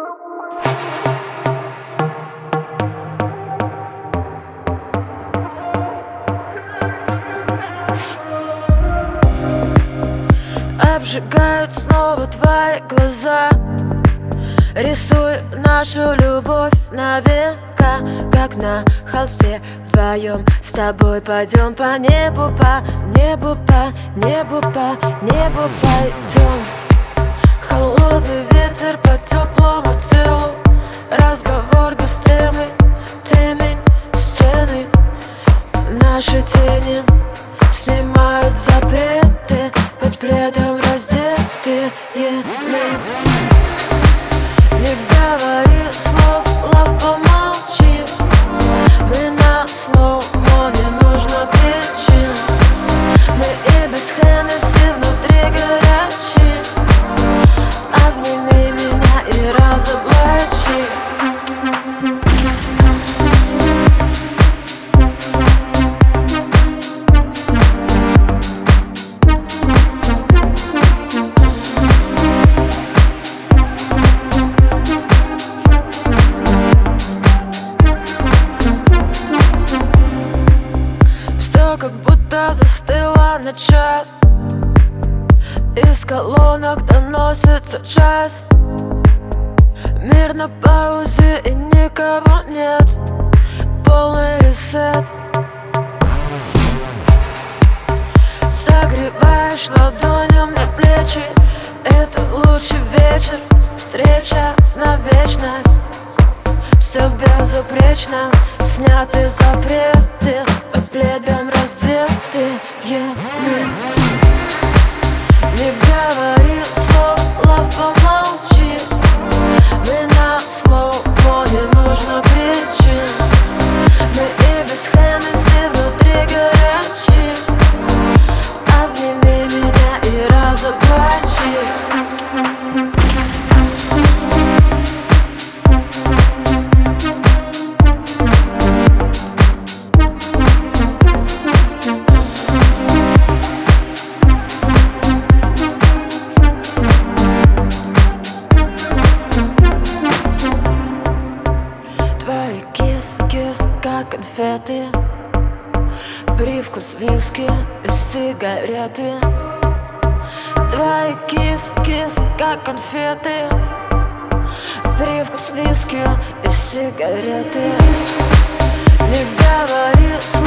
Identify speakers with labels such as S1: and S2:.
S1: Обжигают снова твои глаза, рисуй нашу любовь на века, как на холсте. Вдвоем с тобой пойдем по небу, по небу, по небу, по небу пойдем. Холодный ветер по теплому телу, разговор без темы, темень стены. Наши тени снимают запреты, под пледом раздетые мы. Не говори слов, love, помолчи. Мы на слоумо, не нужно причин. Мы и без Хеннесси внутри горячие. Обними меня и разоблачи. Как будто застыла на час, из колонок доносится джаз. Мир на паузе и никого нет, полный ресет. Согреваешь ладонью мне плечи, это лучший вечер, встреча на вечность. Все безупречно, сняты запреты, под пледом раздетые мы. Не говори слов, love, помолчи. Мы на слоумо, не нужно причин. Мы и без Хеннесси внутри горячие. Обними меня и разоблачи. Как конфеты, привкус виски и сигареты. Твои кисы, как конфеты, привкус виски и сигареты. Не говори слов.